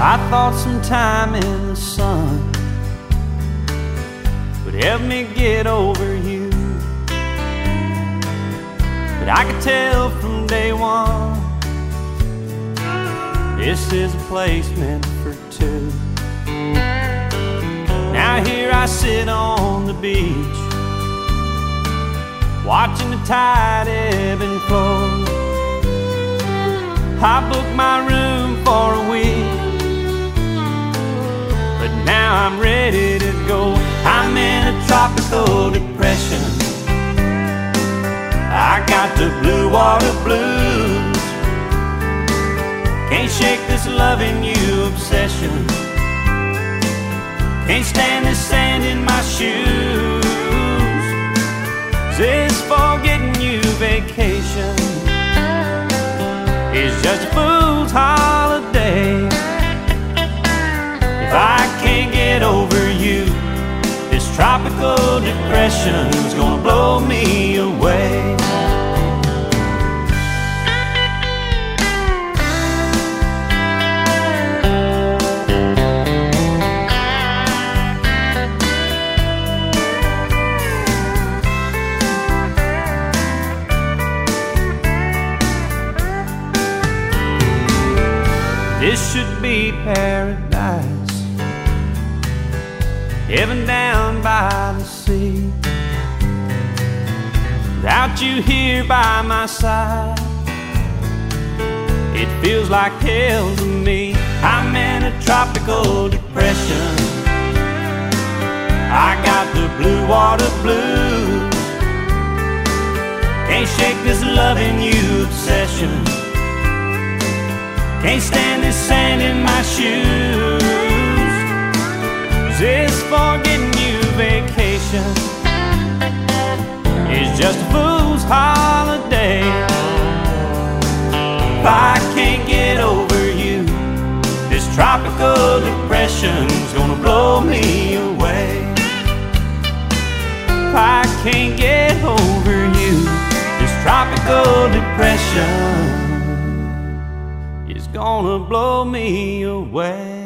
I thought some time in the sun would help me get over you, but I could tell from day one this is a place meant for two. Now here I sit on the beach, watching the tide ebb and flow. I booked my room for a week, but now I'm ready to go. I'm in a tropical depression. I got the blue water blues. Can't shake this loving you obsession. Can't stand the sand in my shoes. This forgetting you vacation is just a fool's holiday. If I can't get over you, this tropical depression's gonna blow me away. This should be paradise, heaven down by the sea. Without you here by my side, it feels like hell to me. I'm in a tropical depression. I got the blue water blues. Can't shake this loving you obsession. Can't stand this sand in my shoes. This forgetting you vacation is just a fool's holiday. If I can't get over you, this tropical depression's gonna blow me away. If I can't get over you, this tropical depression gonna blow me away.